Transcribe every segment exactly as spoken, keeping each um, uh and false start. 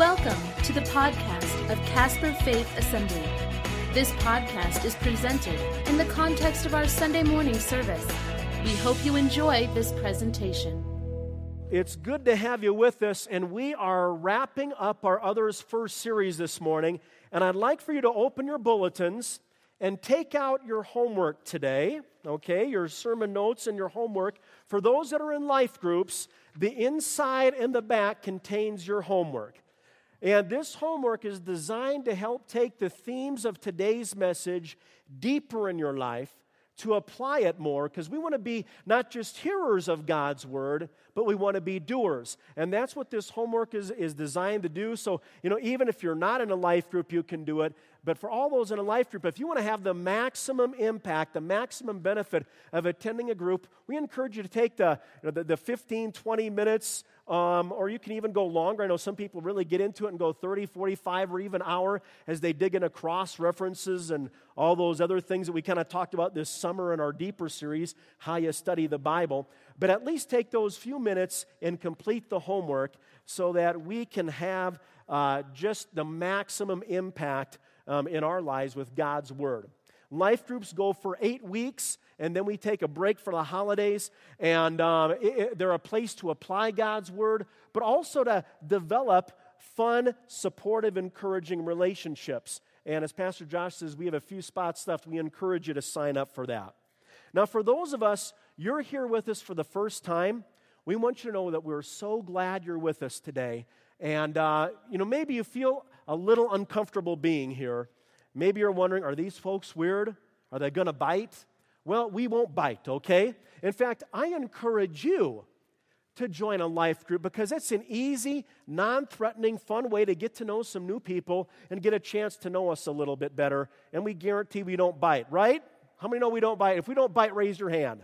Welcome to the podcast of Casper Faith Assembly. This podcast is presented in the context of our Sunday morning service. We hope you enjoy this presentation. It's good to have you with us, and we are wrapping up our Others First series this morning, and I'd like for you to open your bulletins and take out your homework today, okay, your sermon notes and your homework. For those that are in life groups, the inside and the back contains your homework. And this homework is designed to help take the themes of today's message deeper in your life, to apply it more, because we want to be not just hearers of God's Word, but we want to be doers. And that's what this homework is, is designed to do. So, you know, even if you're not in a life group, you can do it. But for all those in a life group, if you want to have the maximum impact, the maximum benefit of attending a group, we encourage you to take the, you know, the, the fifteen, twenty minutes, um, or you can even go longer. I know some people really get into it and go thirty, forty-five, or even an hour as they dig into cross references and all those other things that we kind of talked about this summer in our deeper series, How You Study the Bible. But at least take those few minutes and complete the homework so that we can have uh, just the maximum impact um, in our lives with God's Word. Life groups go for eight weeks, and then we take a break for the holidays, and um, it, it, they're a place to apply God's Word, but also to develop fun, supportive, encouraging relationships. And as Pastor Josh says, we have a few spots left. We encourage you to sign up for that. Now, for those of us, you're here with us for the first time, we want you to know that we're so glad you're with us today. And, uh, you know, maybe you feel a little uncomfortable being here. Maybe you're wondering, are these folks weird? Are they going to bite? Well, we won't bite, okay? In fact, I encourage you to join a life group because it's an easy, non-threatening, fun way to get to know some new people and get a chance to know us a little bit better. And we guarantee we don't bite, right? How many know we don't bite? If we don't bite, raise your hand.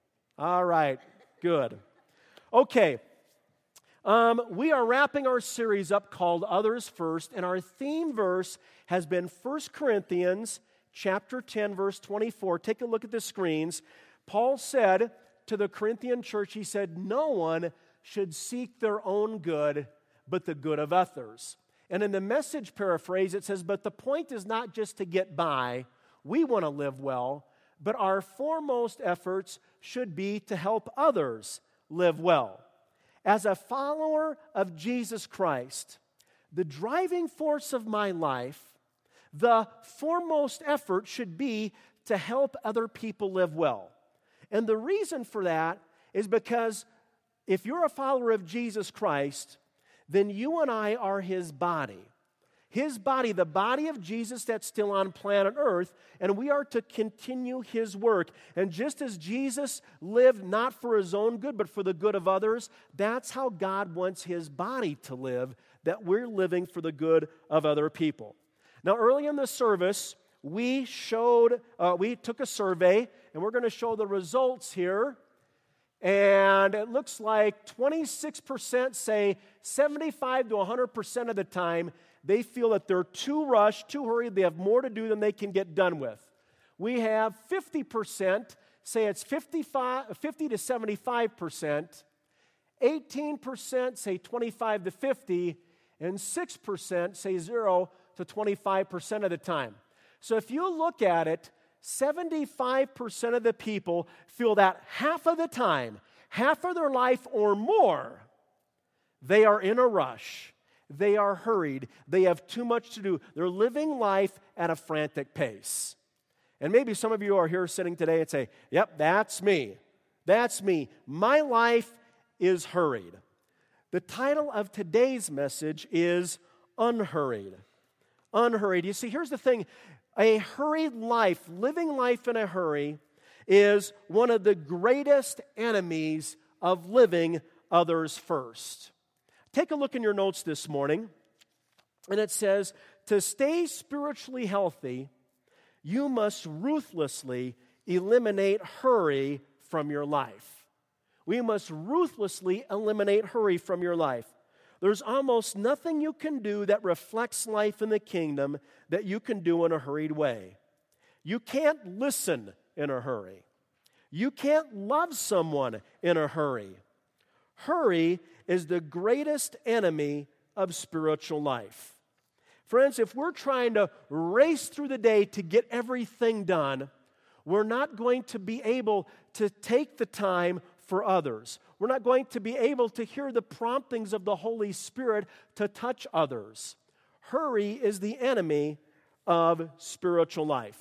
All right, good. Okay, um, we are wrapping our series up called Others First, and our theme verse has been First Corinthians chapter ten, verse twenty-four. Take a look at the screens. Paul said to the Corinthian church, he said, no one should seek their own good, but the good of others. And in the Message paraphrase, it says, but the point is not just to get by. We want to live well, but our foremost efforts should be to help others live well. As a follower of Jesus Christ, the driving force of my life, the foremost effort should be to help other people live well. And the reason for that is because if you're a follower of Jesus Christ, then you and I are His body. His body, the body of Jesus that's still on planet Earth, and we are to continue His work. And just as Jesus lived not for His own good, but for the good of others, that's how God wants His body to live, that we're living for the good of other people. Now, early in the service, we showed, uh, we took a survey, and we're going to show the results here. And it looks like twenty-six percent say seventy-five to one hundred percent of the time they feel that they're too rushed, too hurried, they have more to do than they can get done with. We have fifty percent say it's fifty-five, fifty to seventy-five percent, eighteen percent say twenty-five to fifty, and six percent say zero to twenty-five percent of the time. So if you look at it, seventy-five percent of the people feel that half of the time, half of their life or more, they are in a rush. They are hurried. They have too much to do. They're living life at a frantic pace. And maybe some of you are here sitting today and say, yep, that's me. That's me. My life is hurried. The title of today's message is Unhurried. Unhurried. You see, here's the thing. A hurried life, living life in a hurry, is one of the greatest enemies of living others first. Take a look in your notes this morning, and it says, to stay spiritually healthy, you must ruthlessly eliminate hurry from your life. We must ruthlessly eliminate hurry from your life. There's almost nothing you can do that reflects life in the kingdom that you can do in a hurried way. You can't listen in a hurry. You can't love someone in a hurry. Hurry is the greatest enemy of spiritual life. Friends, if we're trying to race through the day to get everything done, we're not going to be able to take the time for others. We're not going to be able to hear the promptings of the Holy Spirit to touch others. Hurry is the enemy of spiritual life.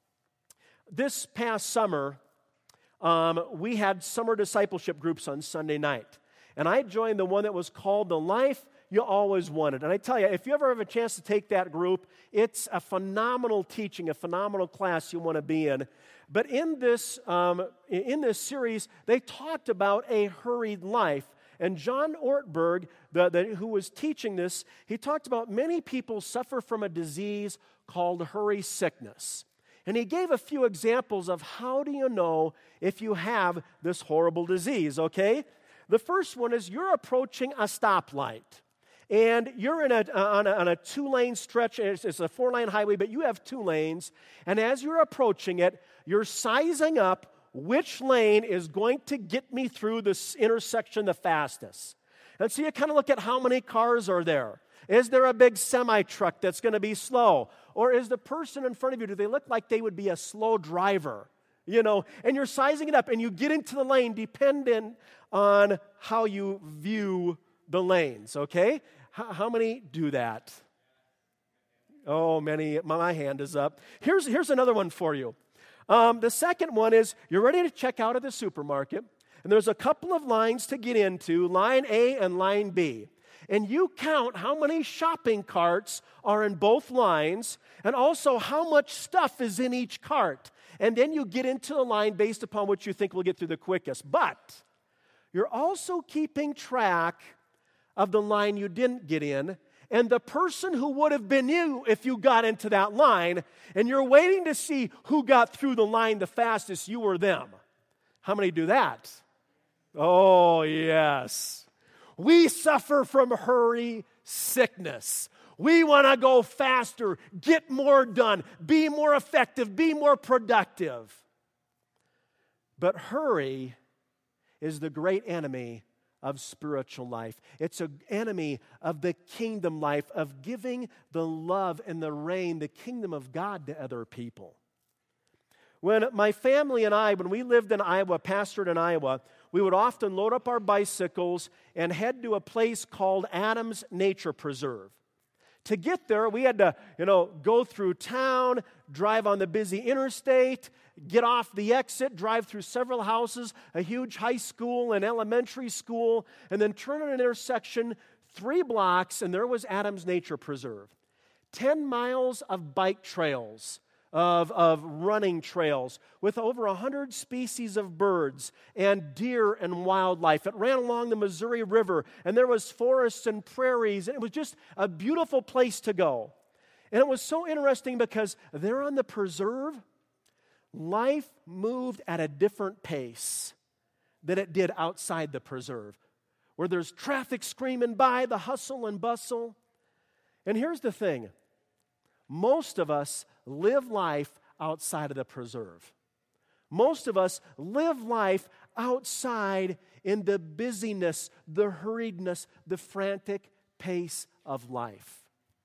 This past summer, um, we had summer discipleship groups on Sunday night. And I joined the one that was called The Life You Always Wanted. And I tell you, if you ever have a chance to take that group, it's a phenomenal teaching, a phenomenal class you want to be in. But in this, um, in this series, they talked about a hurried life. And John Ortberg, the, the, who was teaching this, he talked about many people suffer from a disease called hurry sickness. And he gave a few examples of how do you know if you have this horrible disease, okay? The first one is you're approaching a stoplight. And you're in a, on a, on a two-lane stretch. It's, it's a four-lane highway, but you have two lanes. And as you're approaching it, you're sizing up which lane is going to get me through this intersection the fastest. And so you kind of look at how many cars are there. Is there a big semi-truck that's going to be slow? Or is the person in front of you, do they look like they would be a slow driver? You know, and you're sizing it up, and you get into the lane dependent on how you view the lanes, okay? H- how many do that? Oh, many. My hand is up. Here's, here's another one for you. Um, the second one is you're ready to check out of the supermarket, and there's a couple of lines to get into, line A and line B. And you count how many shopping carts are in both lines, and also how much stuff is in each cart. And then you get into the line based upon what you think will get through the quickest. But you're also keeping track of the line you didn't get in, and the person who would have been you if you got into that line, and you're waiting to see who got through the line the fastest, you or them. How many do that? Oh, yes. We suffer from hurry sickness. We want to go faster, get more done, be more effective, be more productive. But hurry is the great enemy of spiritual life. It's an enemy of the kingdom life, of giving the love and the reign, the kingdom of God to other people. When my family and I, when we lived in Iowa, pastored in Iowa, we would often load up our bicycles and head to a place called Adams Nature Preserve. To get there, we had to, you know, go through town, drive on the busy interstate, get off the exit, drive through several houses, a huge high school and elementary school, and then turn at an intersection three blocks, and there was Adams Nature Preserve. Ten miles of bike trails, of, of running trails, with over one hundred species of birds and deer and wildlife. It ran along the Missouri River, and there was forests and prairies, and it was just a beautiful place to go. And it was so interesting because there on the preserve, life moved at a different pace than it did outside the preserve, where there's traffic screaming by, the hustle and bustle. And here's the thing. Most of us live life outside of the preserve. Most of us live life outside in the busyness, the hurriedness, the frantic pace of life.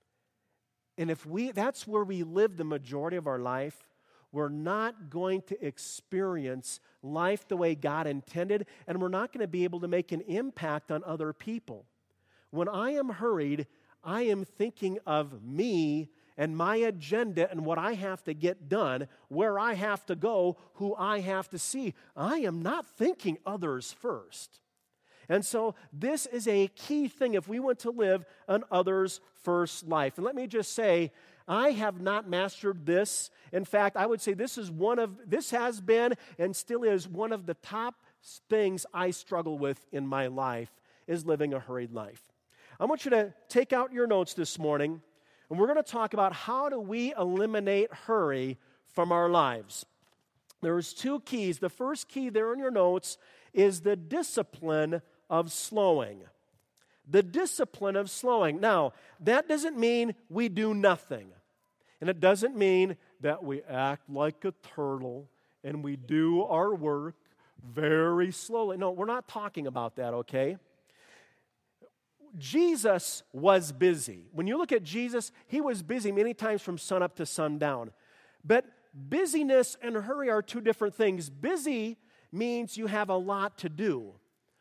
And if we that's where we live the majority of our life, we're not going to experience life the way God intended, and we're not going to be able to make an impact on other people. When I am hurried, I am thinking of me and my agenda and what I have to get done, where I have to go, who I have to see. I am not thinking others first. And so this is a key thing if we want to live an others first life. And let me just say, I have not mastered this. In fact, I would say this is one of, this has been and still is one of the top things I struggle with in my life, is living a hurried life. I want you to take out your notes this morning, and we're going to talk about how do we eliminate hurry from our lives. There's two keys. The first key there in your notes is the discipline of slowing. The discipline of slowing. Now, that doesn't mean we do nothing. And it doesn't mean that we act like a turtle and we do our work very slowly. No, we're not talking about that, okay? Jesus was busy. When you look at Jesus, he was busy many times from sunup to sundown. But busyness and hurry are two different things. Busy means you have a lot to do.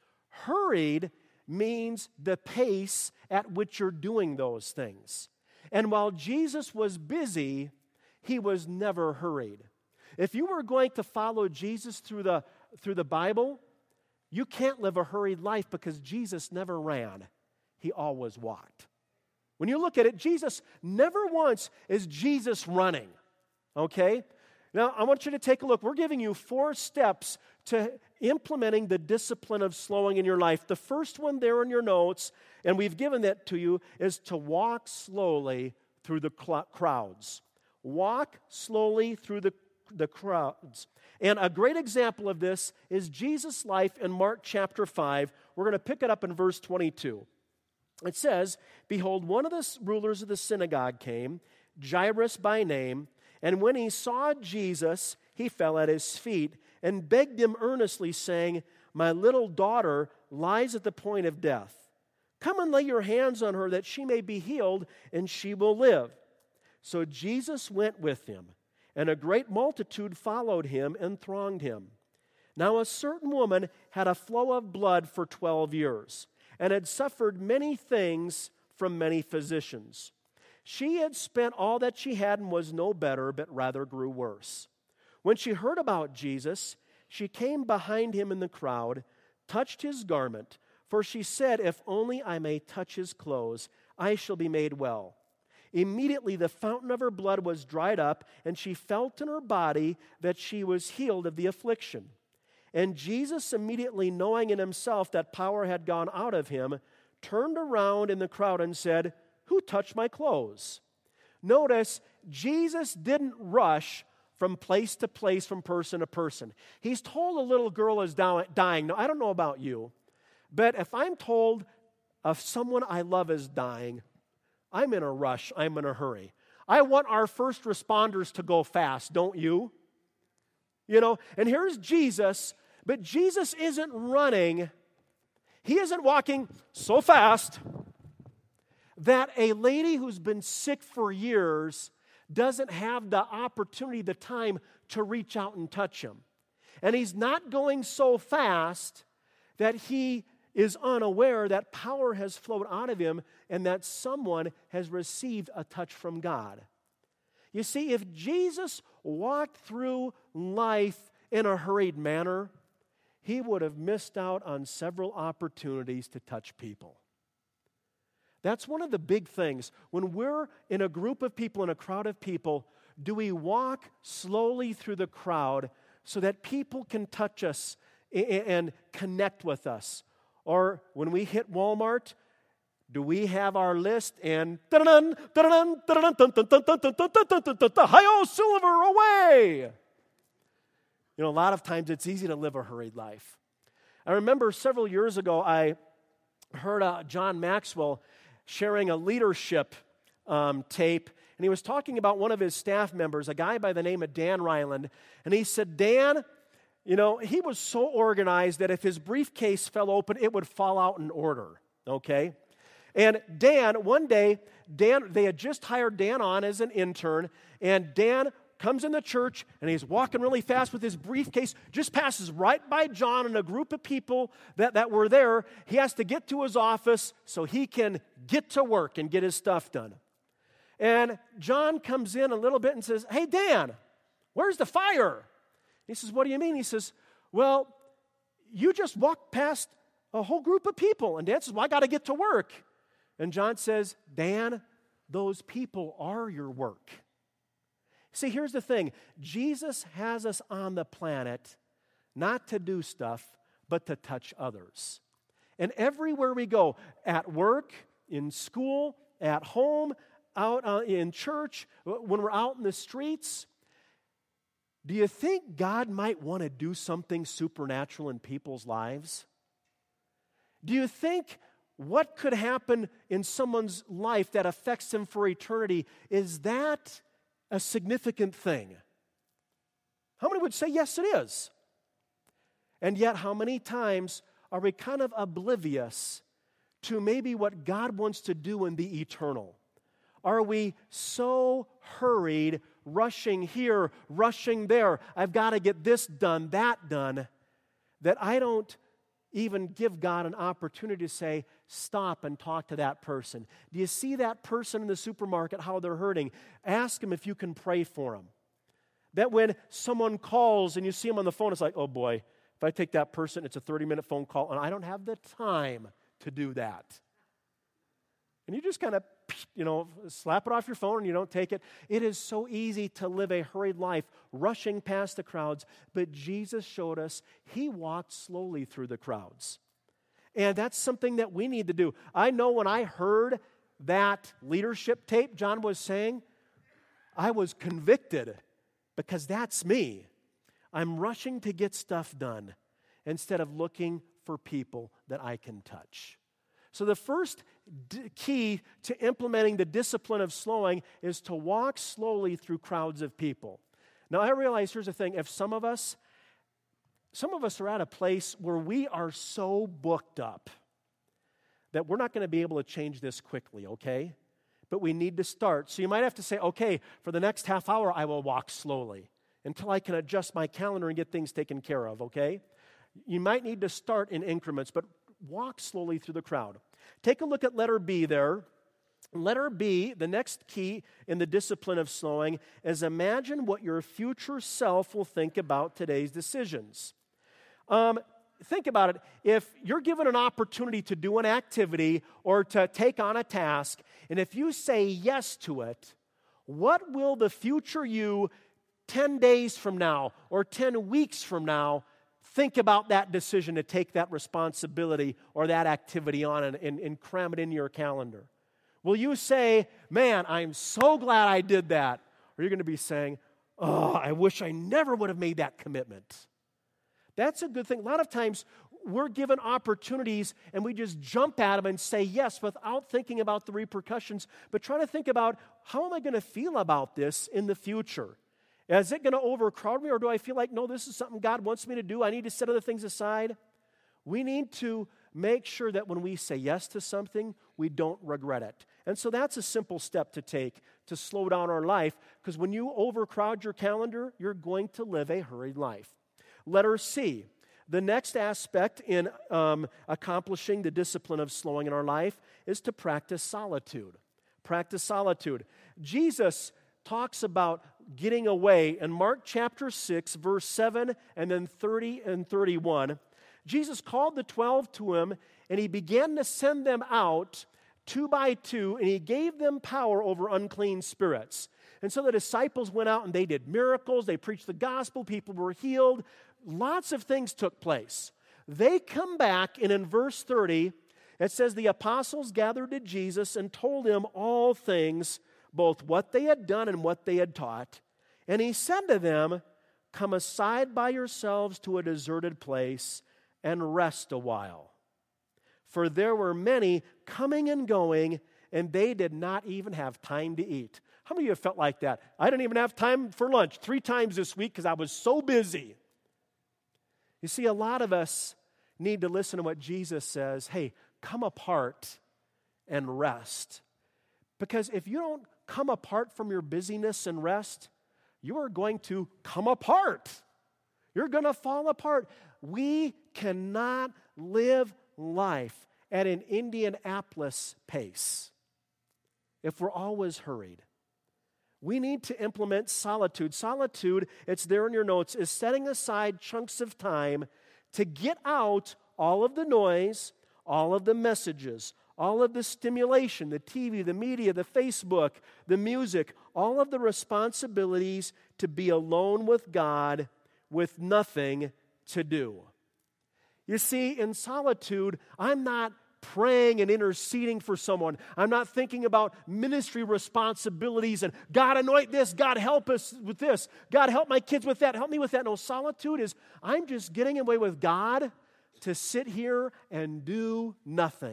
Hurried means the pace at which you're doing those things. And while Jesus was busy, he was never hurried. If you were going to follow Jesus through the, through the Bible, you can't live a hurried life because Jesus never ran. He always walked. When you look at it, Jesus, never once is Jesus running. Okay? Now, I want you to take a look. We're giving you four steps to implementing the discipline of slowing in your life. The first one there in your notes, and we've given that to you, is to walk slowly through the cl- crowds. Walk slowly through the, the crowds. And a great example of this is Jesus' life in Mark chapter five. We're going to pick it up in verse twenty-two. It says, "Behold, one of the rulers of the synagogue came, Jairus by name, and when he saw Jesus, he fell at his feet and begged him earnestly, saying, 'My little daughter lies at the point of death. Come and lay your hands on her that she may be healed, and she will live.' So Jesus went with him, and a great multitude followed him and thronged him. Now a certain woman had a flow of blood for twelve years, and had suffered many things from many physicians. She had spent all that she had and was no better, but rather grew worse. When she heard about Jesus, she came behind him in the crowd, touched his garment, for she said, 'If only I may touch his clothes, I shall be made well.' Immediately the fountain of her blood was dried up, and she felt in her body that she was healed of the affliction. And Jesus, immediately knowing in himself that power had gone out of him, turned around in the crowd and said, 'Who touched my clothes?'" Notice, Jesus didn't rush from place to place, from person to person. He's told a little girl is dying. Now, I don't know about you, but if I'm told of someone I love is dying, I'm in a rush. I'm in a hurry. I want our first responders to go fast, don't you? You know, and here's Jesus, but Jesus isn't running. He isn't walking so fast that a lady who's been sick for years doesn't have the opportunity, the time to reach out and touch him. And he's not going so fast that he is unaware that power has flowed out of him and that someone has received a touch from God. You see, if Jesus walked through life in a hurried manner, he would have missed out on several opportunities to touch people. That's one of the big things. When we're in a group of people, in a crowd of people, do we walk slowly through the crowd so that people can touch us and connect with us? Or when we hit Walmart, do we have our list and hi-yo, silver, away? You know, a lot of times it's easy to live a hurried life. I remember several years ago, I heard uh, John Maxwell sharing a leadership um, tape, and he was talking about one of his staff members, a guy by the name of Dan Ryland, and he said, Dan, you know, he was so organized that if his briefcase fell open, it would fall out in order, okay? And Dan, one day, Dan, they had just hired Dan on as an intern, and Dan comes in the church, and he's walking really fast with his briefcase, just passes right by John and a group of people that, that were there. He has to get to his office so he can get to work and get his stuff done. And John comes in a little bit and says, "Hey, Dan, where's the fire?" He says, "What do you mean?" He says, "Well, you just walked past a whole group of people." And Dan says, "Well, I got to get to work." And John says, "Dan, those people are your work." See, here's the thing. Jesus has us on the planet not to do stuff, but to touch others. And everywhere we go, at work, in school, at home, out uh, in church, when we're out in the streets, do you think God might want to do something supernatural in people's lives? Do you think what could happen in someone's life that affects them for eternity, is that a significant thing? How many would say, yes, it is? And yet, how many times are we kind of oblivious to maybe what God wants to do in the eternal? Are we so hurried, rushing here, rushing there, I've got to get this done, that done, that I don't even give God an opportunity to say, stop and talk to that person. Do you see that person in the supermarket, how they're hurting? Ask them if you can pray for them. That when someone calls and you see them on the phone, it's like, oh boy, if I take that person, it's a thirty-minute phone call, and I don't have the time to do that. And you just kind of, you know, slap it off your phone and you don't take it. It is so easy to live a hurried life, rushing past the crowds, but Jesus showed us He walked slowly through the crowds. And that's something that we need to do. I know when I heard that leadership tape John was saying, I was convicted because that's me. I'm rushing to get stuff done instead of looking for people that I can touch. So the first d- key to implementing the discipline of slowing is to walk slowly through crowds of people. Now I realize, here's the thing, if some of us, some of us are at a place where we are so booked up that we're not going to be able to change this quickly, okay? But we need to start. So you might have to say, okay, for the next half hour I will walk slowly until I can adjust my calendar and get things taken care of, okay? You might need to start in increments, but walk slowly through the crowd. Take a look at letter B there. Letter B, the next key in the discipline of slowing, is imagine what your future self will think about today's decisions. Um, think about it. If you're given an opportunity to do an activity or to take on a task, and if you say yes to it, what will the future you ten days from now or ten weeks from now think about that decision to take that responsibility or that activity on and, and, and cram it into your calendar? Will you say, man, I'm so glad I did that? Or you're going to be saying, oh, I wish I never would have made that commitment. That's a good thing. A lot of times we're given opportunities and we just jump at them and say yes without thinking about the repercussions, but try to think about, how am I going to feel about this in the future? Is it going to overcrowd me, or do I feel like, no, this is something God wants me to do, I need to set other things aside? We need to make sure that when we say yes to something, we don't regret it. And so that's a simple step to take to slow down our life, because when you overcrowd your calendar, you're going to live a hurried life. Letter C, the next aspect in um, accomplishing the discipline of slowing in our life is to practice solitude. Practice solitude. Jesus talks about getting away in Mark chapter six, verse seven, and then thirty and thirty-one. Jesus called the twelve to him, and he began to send them out two by two, and he gave them power over unclean spirits. And so the disciples went out and they did miracles, they preached the gospel, people were healed, lots of things took place. They come back, and in verse thirty, it says, the apostles gathered to Jesus and told him all things, both what they had done and what they had taught. And he said to them, come aside by yourselves to a deserted place and rest a while. For there were many coming and going, and they did not even have time to eat. How many of you have felt like that? I didn't even have time for lunch three times this week because I was so busy. You see, a lot of us need to listen to what Jesus says. Hey, come apart and rest. Because if you don't come apart from your busyness and rest, you are going to come apart. You're going to fall apart. We cannot live life at an Indianapolis pace if we're always hurried. We need to implement solitude. Solitude, it's there in your notes, is setting aside chunks of time to get out all of the noise, all of the messages, all of the stimulation, the T V, the media, the Facebook, the music, all of the responsibilities to be alone with God with nothing to do. You see, in solitude, I'm not praying and interceding for someone. I'm not thinking about ministry responsibilities and God anoint this, God help us with this, God help my kids with that, help me with that. No, solitude is I'm just getting away with God to sit here and do nothing.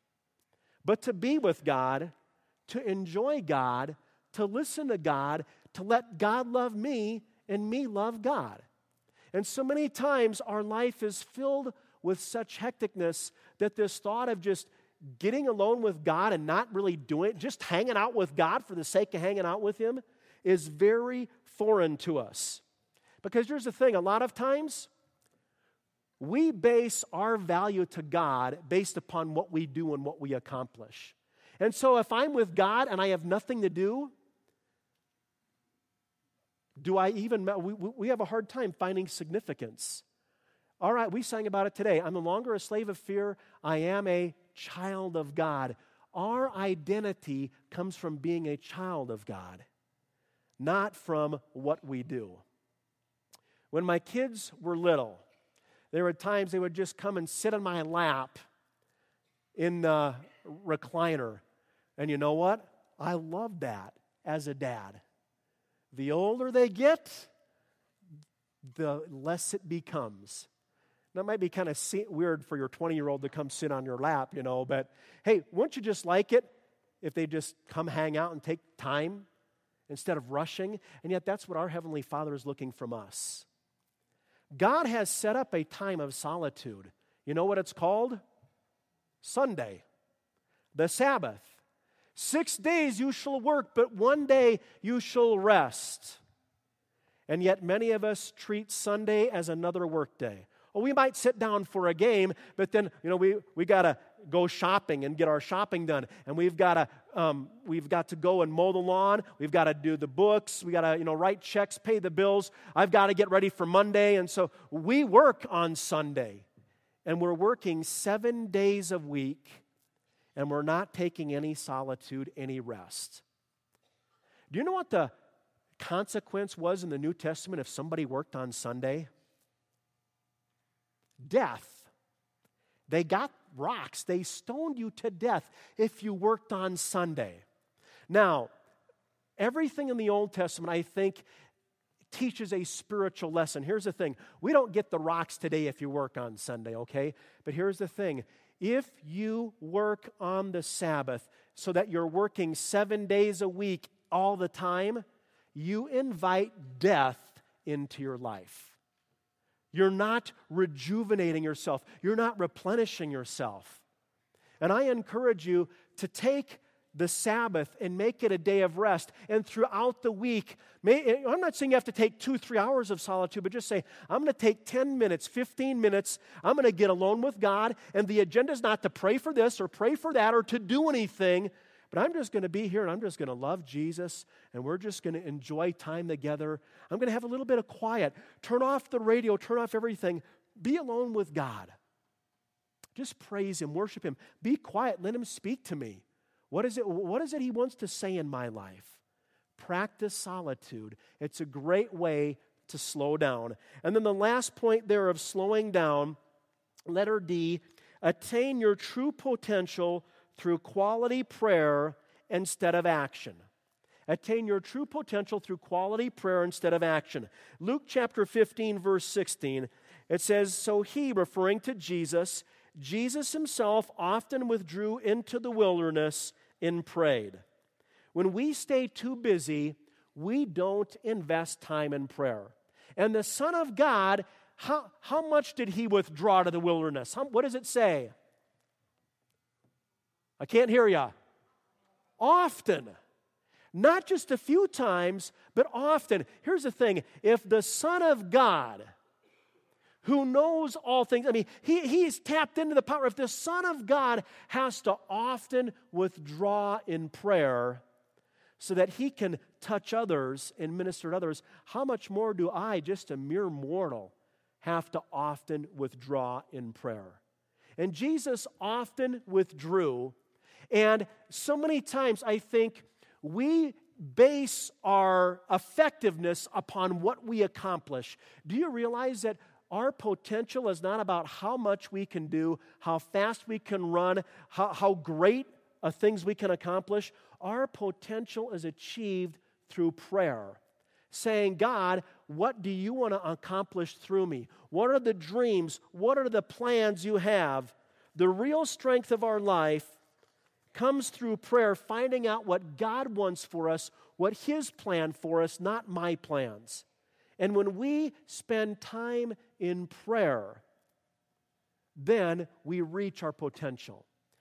But to be with God, to enjoy God, to listen to God, to let God love me and me love God. And so many times our life is filled with such hecticness that this thought of just getting alone with God and not really doing it, just hanging out with God for the sake of hanging out with Him, is very foreign to us. Because here's the thing, a lot of times, we base our value to God based upon what we do and what we accomplish. And so if I'm with God and I have nothing to do, do I even, we, we have a hard time finding significance. All right, we sang about it today. I'm no longer a slave of fear. I am a child of God. Our identity comes from being a child of God, not from what we do. When my kids were little, there were times they would just come and sit on my lap in the recliner. And you know what? I loved that as a dad. The older they get, the less it becomes. That might be kind of weird for your twenty-year-old to come sit on your lap, you know, but hey, wouldn't you just like it if they just come hang out and take time instead of rushing? And yet that's what our Heavenly Father is looking from us. God has set up a time of solitude. You know what it's called? Sunday, the Sabbath. Six days you shall work, but one day you shall rest. And yet many of us treat Sunday as another work day. Well, we might sit down for a game, but then, you know, we, we got to go shopping and get our shopping done. And we've got to um, we've got to go and mow the lawn. We've got to do the books. We got to, you know, write checks, pay the bills. I've got to get ready for Monday. And so we work on Sunday. And we're working seven days a week. And we're not taking any solitude, any rest. Do you know what the consequence was in the New Testament if somebody worked on Sunday? Death. They got rocks. They stoned you to death if you worked on Sunday. Now, everything in the Old Testament, I think, teaches a spiritual lesson. Here's the thing. We don't get the rocks today if you work on Sunday, okay? But here's the thing. If you work on the Sabbath so that you're working seven days a week all the time, you invite death into your life. You're not rejuvenating yourself. You're not replenishing yourself. And I encourage you to take the Sabbath and make it a day of rest. And throughout the week, may, I'm not saying you have to take two, three hours of solitude, but just say, I'm going to take ten minutes, fifteen minutes. I'm going to get alone with God. And the agenda is not to pray for this or pray for that or to do anything. But I'm just going to be here and I'm just going to love Jesus and we're just going to enjoy time together. I'm going to have a little bit of quiet. Turn off the radio, turn off everything. Be alone with God. Just praise Him, worship Him. Be quiet, let Him speak to me. What is it, what is it He wants to say in my life? Practice solitude. It's a great way to slow down. And then the last point there of slowing down, letter D, attain your true potential through quality prayer instead of action. Attain your true potential through quality prayer instead of action. Luke chapter fifteen, verse sixteen, it says, so he, referring to Jesus, Jesus himself often withdrew into the wilderness and prayed. When we stay too busy, we don't invest time in prayer. And the Son of God, how, how much did He withdraw to the wilderness? How, what does it say? I can't hear you. Often. Not just a few times, but often. Here's the thing. If the Son of God, who knows all things, I mean, he, he's tapped into the power. If the Son of God has to often withdraw in prayer so that He can touch others and minister to others, how much more do I, just a mere mortal, have to often withdraw in prayer? And Jesus often withdrew. And so many times I think we base our effectiveness upon what we accomplish. Do you realize that our potential is not about how much we can do, how fast we can run, how, how great uh, things we can accomplish? Our potential is achieved through prayer. Saying, God, what do you want to accomplish through me? What are the dreams? What are the plans you have? The real strength of our life comes through prayer, finding out what God wants for us, what His plan for us, not my plans. And when we spend time in prayer, then we reach our potential.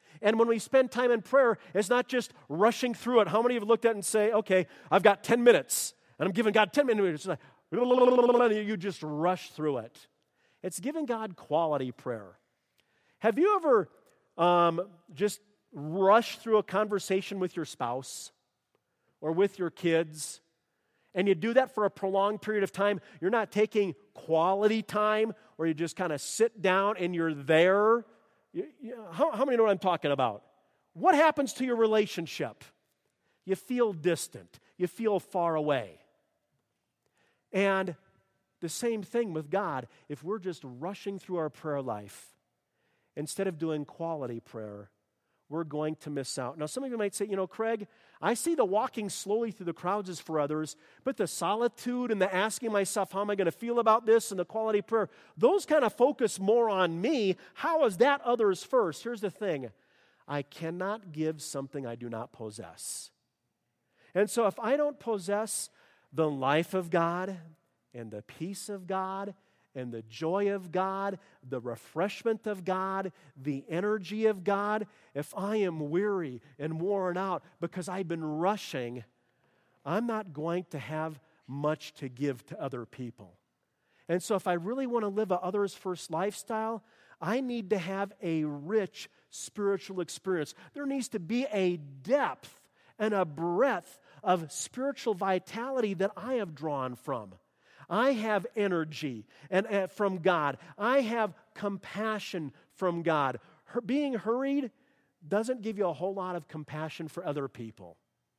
And when we spend time in prayer, it's not just rushing through it. How many of you have looked at it and say, okay, I've got ten minutes, and I'm giving God ten minutes. It's like, you just rush through it. It's giving God quality prayer. Have you ever um, just rushed through a conversation with your spouse or with your kids, and you do that for a prolonged period of time? You're not taking quality time where you just kind of sit down and you're there. You, you, how, how many know what I'm talking about? What happens to your relationship? You feel distant. You feel far away. And the same thing with God. If we're just rushing through our prayer life, instead of doing quality prayer, we're going to miss out. Now, some of you might say, you know, Craig, I see the walking slowly through the crowds is for others, but the solitude and the asking myself, how am I going to feel about this, and the quality prayer, those kind of focus more on me. How is that others first? Here's the thing. I cannot give something I do not possess. And so if I don't possess the life of God and the peace of God and the joy of God, the refreshment of God, the energy of God, if I am weary and worn out because I've been rushing, I'm not going to have much to give to other people. And so if I really want to live a others first lifestyle, I need to have a rich spiritual experience. There needs to be a depth and a breadth of spiritual vitality that I have drawn from. I have energy and uh, from God. I have compassion from God. Her, being hurried doesn't give you a whole lot of compassion for other people.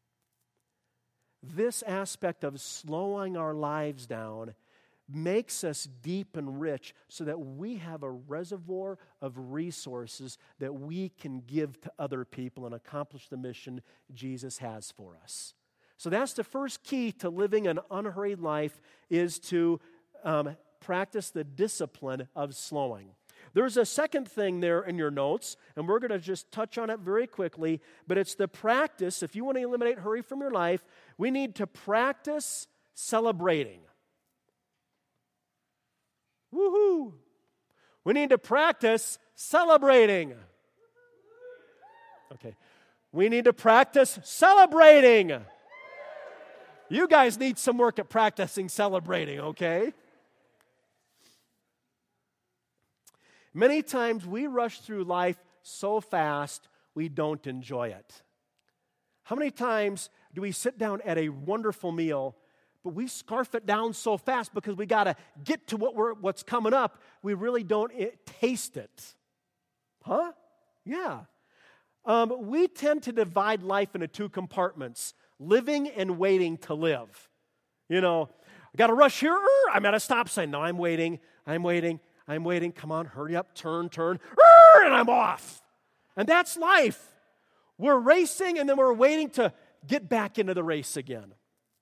This aspect of slowing our lives down makes us deep and rich so that we have a reservoir of resources that we can give to other people and accomplish the mission Jesus has for us. So that's the first key to living an unhurried life, is to um, practice the discipline of slowing. There's a second thing there in your notes, and we're going to just touch on it very quickly, but it's the practice. If you want to eliminate hurry from your life, we need to practice celebrating. Woohoo! We need to practice celebrating. Okay. We need to practice celebrating. You guys need some work at practicing celebrating, okay? Many times we rush through life so fast we don't enjoy it. How many times do we sit down at a wonderful meal, but we scarf it down so fast because we got to get to what we're, what's coming up, we really don't it, taste it? Huh? Yeah. Um, we tend to divide life into two compartments. Living and waiting to live. You know, I got to rush here. I'm at a stop sign. No, I'm waiting. I'm waiting. I'm waiting. Come on, hurry up. Turn, turn. And I'm off. And that's life. We're racing and then we're waiting to get back into the race again.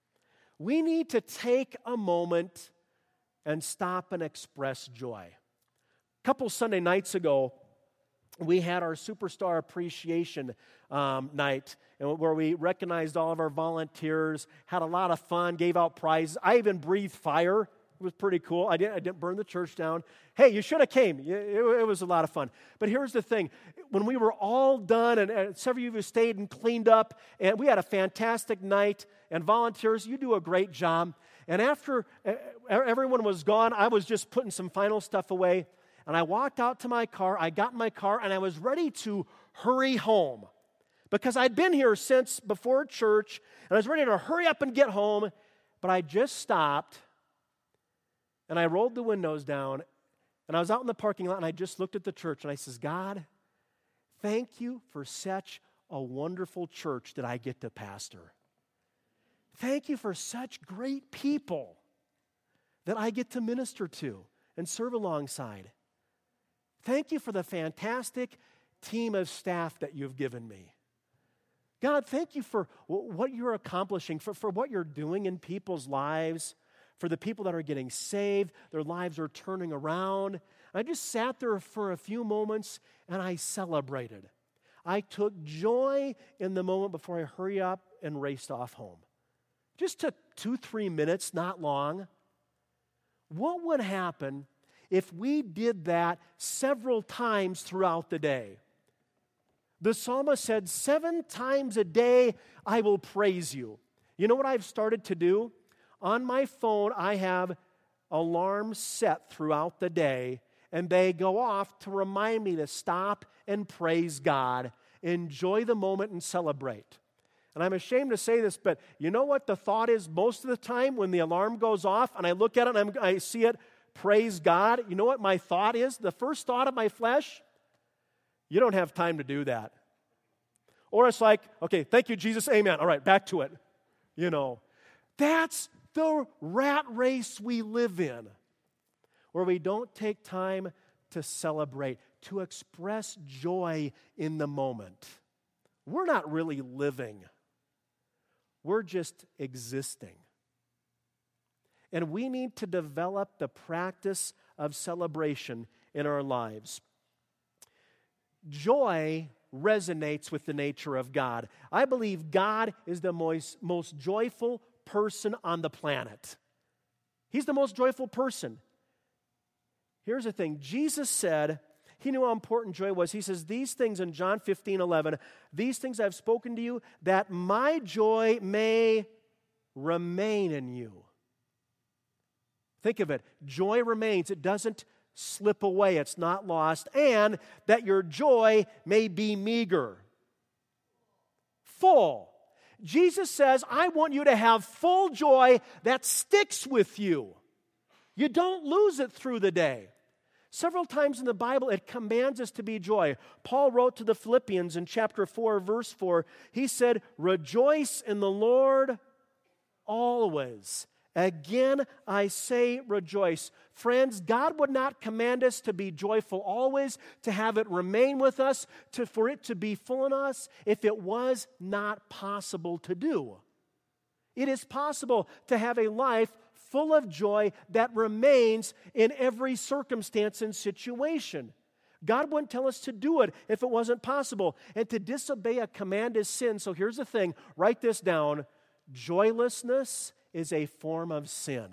We need to take a moment and stop and express joy. A couple Sunday nights ago, we had our Superstar Appreciation um, Night, where we recognized all of our volunteers, had a lot of fun, gave out prizes. I even breathed fire. It was pretty cool. I didn't, I didn't burn the church down. Hey, you should have came. It, it, it was a lot of fun. But here's the thing. When we were all done, and, and several of you stayed and cleaned up, and we had a fantastic night, and volunteers, you do a great job. And after uh, everyone was gone, I was just putting some final stuff away, and I walked out to my car. I got in my car, and I was ready to hurry home because I'd been here since before church, and I was ready to hurry up and get home, but I just stopped, and I rolled the windows down, and I was out in the parking lot, and I just looked at the church, and I says, God, thank you for such a wonderful church that I get to pastor. Thank you for such great people that I get to minister to and serve alongside. Thank you for the fantastic team of staff that you've given me. God, thank you for what you're accomplishing, for, for what you're doing in people's lives, for the people that are getting saved, their lives are turning around. I just sat there for a few moments and I celebrated. I took joy in the moment before I hurried up and raced off home. Just took two, three minutes, not long. What would happen if we did that several times throughout the day? The psalmist said, seven times a day I will praise you. You know what I've started to do? On my phone, I have alarms set throughout the day, and they go off to remind me to stop and praise God, enjoy the moment and celebrate. And I'm ashamed to say this, but you know what the thought is most of the time when the alarm goes off and I look at it and I'm, I see it, praise God, you know what my thought is? The first thought of my flesh, you don't have time to do that. Or it's like, okay, thank you, Jesus, amen. All right, back to it. You know, that's the rat race we live in, where we don't take time to celebrate, to express joy in the moment. We're not really living. We're just existing. And we need to develop the practice of celebration in our lives. Joy resonates with the nature of God. I believe God is the most, most joyful person on the planet. He's the most joyful person. Here's the thing. Jesus said, he knew how important joy was. He says, these things in John fifteen eleven, these things I've spoken to you, that my joy may remain in you. Think of it. Joy remains. It doesn't slip away. It's not lost. And that your joy may be meager. Full. Jesus says, I want you to have full joy that sticks with you. You don't lose it through the day. Several times in the Bible, it commands us to be joy. Paul wrote to the Philippians in chapter four, verse four, he said, rejoice in the Lord always. Again, I say rejoice. Friends, God would not command us to be joyful always, to have it remain with us, to, for it to be full in us, if it was not possible to do. It is possible to have a life full of joy that remains in every circumstance and situation. God wouldn't tell us to do it if it wasn't possible. And to disobey a command is sin. So here's the thing. Write this down. Joylessness is a form of sin.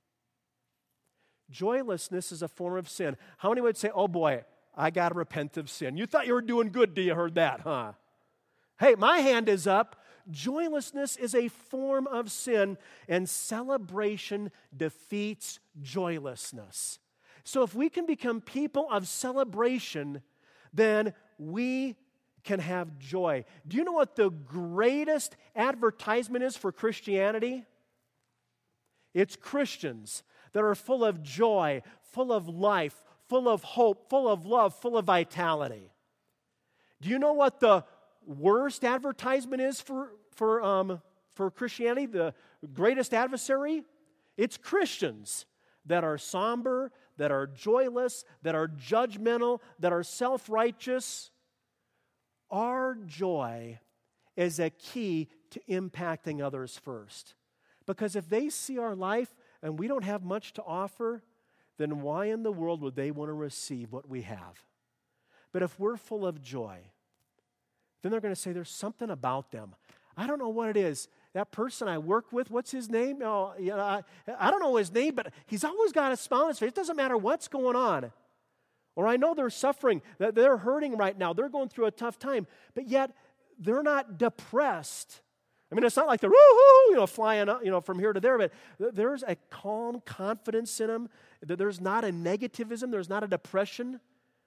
Joylessness is a form of sin. How many would say, oh boy, I got to repent of sin? You thought you were doing good till you heard that, huh? Hey, my hand is up. Joylessness is a form of sin, and celebration defeats joylessness. So if we can become people of celebration, then we can have joy. Do you know what the greatest advertisement is for Christianity? It's Christians that are full of joy, full of life, full of hope, full of love, full of vitality. Do you know what the worst advertisement is for, for, um, for Christianity? The greatest adversary? It's Christians that are somber, that are joyless, that are judgmental, that are self-righteous. Our joy is a key to impacting others first. Because if they see our life and we don't have much to offer, then why in the world would they want to receive what we have? But if we're full of joy, then they're going to say, there's something about them. I don't know what it is. That person I work with, what's his name? Oh, you know, I, I don't know his name, but he's always got a smile on his face. It doesn't matter what's going on. Or I know they're suffering, that they're hurting right now. They're going through a tough time, but yet they're not depressed. I mean, it's not like they're woo-hoo, you know, flying up, you know, from here to there, but there's a calm confidence in them. There's not a negativism. There's not a depression.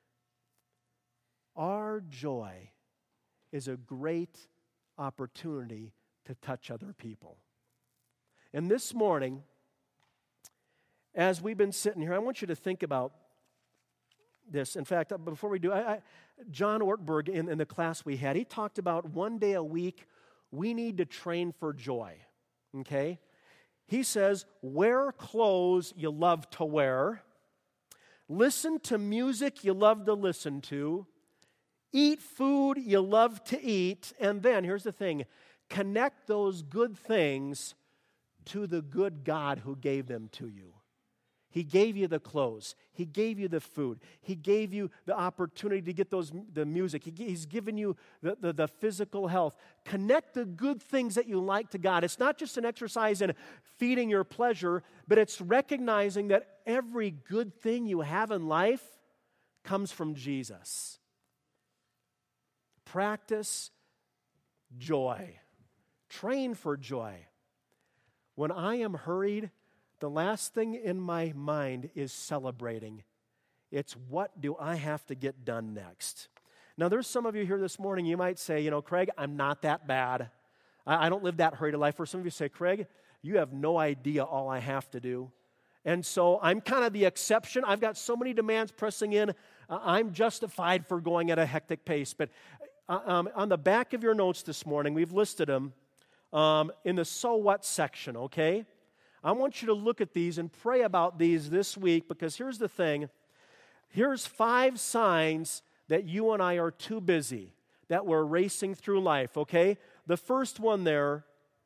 Our joy is a great opportunity to touch other people. And this morning, as we've been sitting here, I want you to think about this. In fact, before we do, I, I, John Ortberg, in, in the class we had, he talked about one day a week, we need to train for joy, okay? He says, wear clothes you love to wear, listen to music you love to listen to, eat food you love to eat, and then, here's the thing, connect those good things to the good God who gave them to you. He gave you the clothes. He gave you the food. He gave you the opportunity to get those the music. He, he's given you the, the, the physical health. Connect the good things that you like to God. It's not just an exercise in feeding your pleasure, but it's recognizing that every good thing you have in life comes from Jesus. Practice joy. Train for joy. When I am hurried, the last thing in my mind is celebrating. It's what do I have to get done next? Now, there's some of you here this morning, you might say, you know, Craig, I'm not that bad. I, I don't live that hurried a life. Or some of you say, Craig, you have no idea all I have to do. And so I'm kind of the exception. I've got so many demands pressing in. Uh, I'm justified for going at a hectic pace. But uh, um, on the back of your notes this morning, we've listed them um, in the so what section, okay? I want you to look at these and pray about these this week, because here's the thing. Here's five signs that you and I are too busy, that we're racing through life, okay? The first one there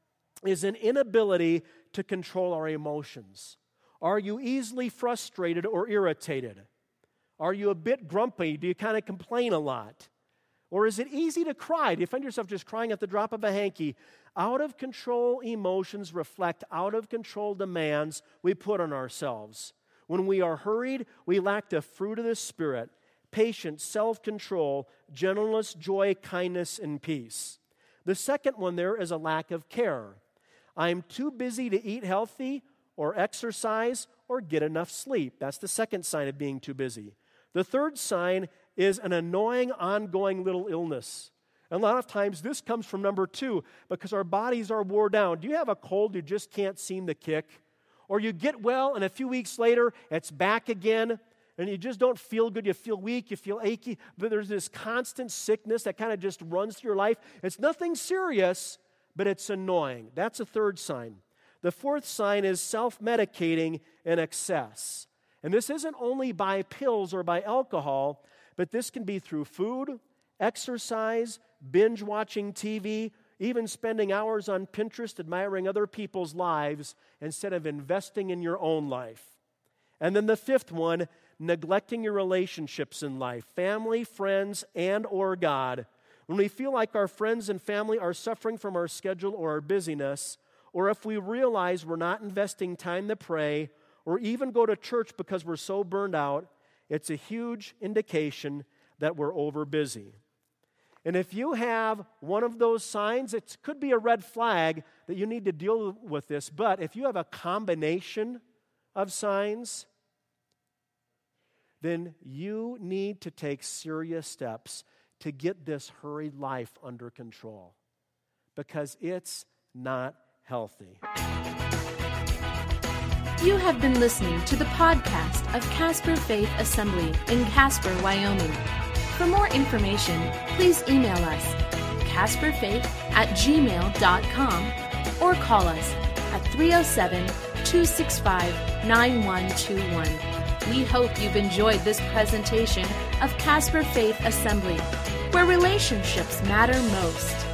is an inability to control our emotions. Are you easily frustrated or irritated? Are you a bit grumpy? Do you kind of complain a lot? Or is it easy to cry? Do you find yourself just crying at the drop of a hanky? Out-of-control emotions reflect out-of-control demands we put on ourselves. When we are hurried, we lack the fruit of the Spirit: patience, self-control, gentleness, joy, kindness, and peace. The second one there is a lack of care. I'm too busy to eat healthy or exercise or get enough sleep. That's the second sign of being too busy. The third sign is an annoying, ongoing little illness. And a lot of times this comes from number two, because our bodies are wore down. Do you have a cold you just can't seem to kick? Or you get well and a few weeks later it's back again and you just don't feel good. You feel weak, you feel achy, but there's this constant sickness that kind of just runs through your life. It's nothing serious, but it's annoying. That's a third sign. The fourth sign is self-medicating in excess. And this isn't only by pills or by alcohol, but this can be through food, exercise, binge watching T V, even spending hours on Pinterest admiring other people's lives instead of investing in your own life. And then the fifth one, neglecting your relationships in life, family, friends, and or God. When we feel like our friends and family are suffering from our schedule or our busyness, or if we realize we're not investing time to pray, or even go to church because we're so burned out, it's a huge indication that we're over busy. And if you have one of those signs, it could be a red flag that you need to deal with this. But if you have a combination of signs, then you need to take serious steps to get this hurried life under control, because it's not healthy. You have been listening to the podcast of Casper Faith Assembly in Casper, Wyoming. For more information, please email us, casperfaith at gmail dot com, or call us at three oh seven, two six five, nine one two one. We hope you've enjoyed this presentation of Casper Faith Assembly, where relationships matter most.